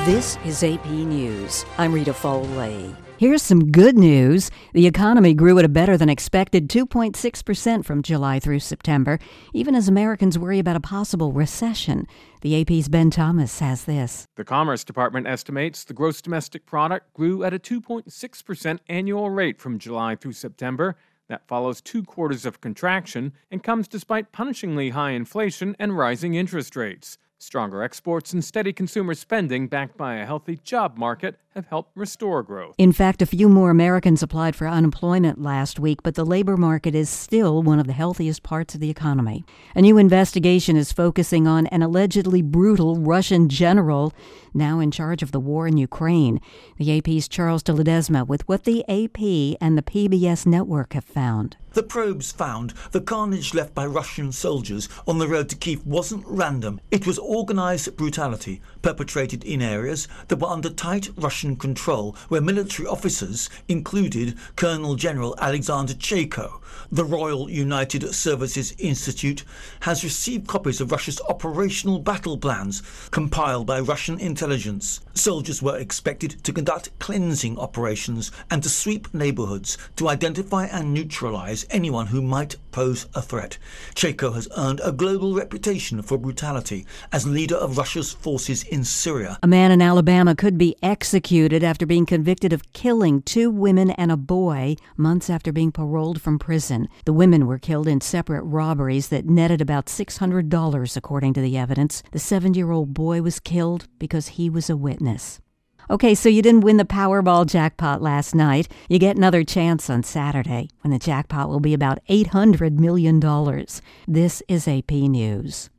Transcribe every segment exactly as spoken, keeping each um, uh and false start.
This is A P News. I'm Rita Foley. Here's some good news. The economy grew at a better than expected two point six percent from July through September, even as Americans worry about a possible recession. The A P's Ben Thomas has this. The Commerce Department estimates the gross domestic product grew at a two point six percent annual rate from July through September. That follows two quarters of contraction and comes despite punishingly high inflation and rising interest rates. Stronger exports and steady consumer spending backed by a healthy job market have helped restore growth. In fact, a few more Americans applied for unemployment last week, but the labor market is still one of the healthiest parts of the economy. A new investigation is focusing on an allegedly brutal Russian general now in charge of the war in Ukraine. The A P's Charles de Ledesma with what the A P and the P B S network have found. The probes found the carnage left by Russian soldiers on the road to Kyiv wasn't random. It was organised brutality perpetrated in areas that were under tight Russian control, where military officers included Colonel General Alexander Chayko. The Royal United Services Institute has received copies of Russia's operational battle plans compiled by Russian intelligence. Soldiers were expected to conduct cleansing operations and to sweep neighbourhoods to identify and neutralise anyone who might pose a threat. Chayko has earned a global reputation for brutality as leader of Russia's forces in Syria. A man in Alabama could be executed after being convicted of killing two women and a boy months after being paroled from prison. The women were killed in separate robberies that netted about six hundred dollars, according to the evidence. The seven-year-old boy was killed because he was a witness. Okay, so you didn't win the Powerball jackpot last night. You get another chance on Saturday, when the jackpot will be about eight hundred million dollars. This is A P News.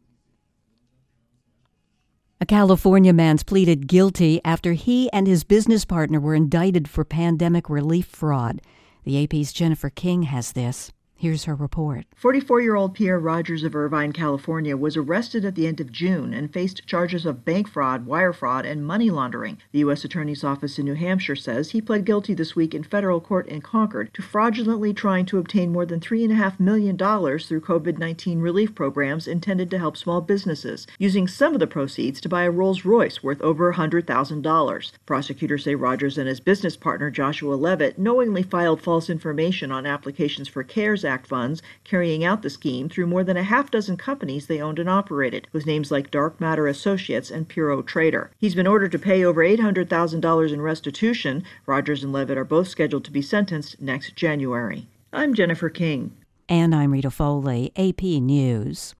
A California man's pleaded guilty after he and his business partner were indicted for pandemic relief fraud. The A P's Jennifer King has this. Here's her report. forty-four-year-old Pierre Rogers of Irvine, California, was arrested at the end of June and faced charges of bank fraud, wire fraud, and money laundering. The U S Attorney's Office in New Hampshire says he pled guilty this week in federal court in Concord to fraudulently trying to obtain more than three point five million dollars through COVID nineteen relief programs intended to help small businesses, using some of the proceeds to buy a Rolls-Royce worth over one hundred thousand dollars. Prosecutors say Rogers and his business partner, Joshua Levitt, knowingly filed false information on applications for CARES Act funds, carrying out the scheme through more than a half dozen companies they owned and operated, with names like Dark Matter Associates and Puro Trader. He's been ordered to pay over eight hundred thousand dollars in restitution. Rogers and Levitt are both scheduled to be sentenced next January. I'm Jennifer King. And I'm Rita Foley, A P News.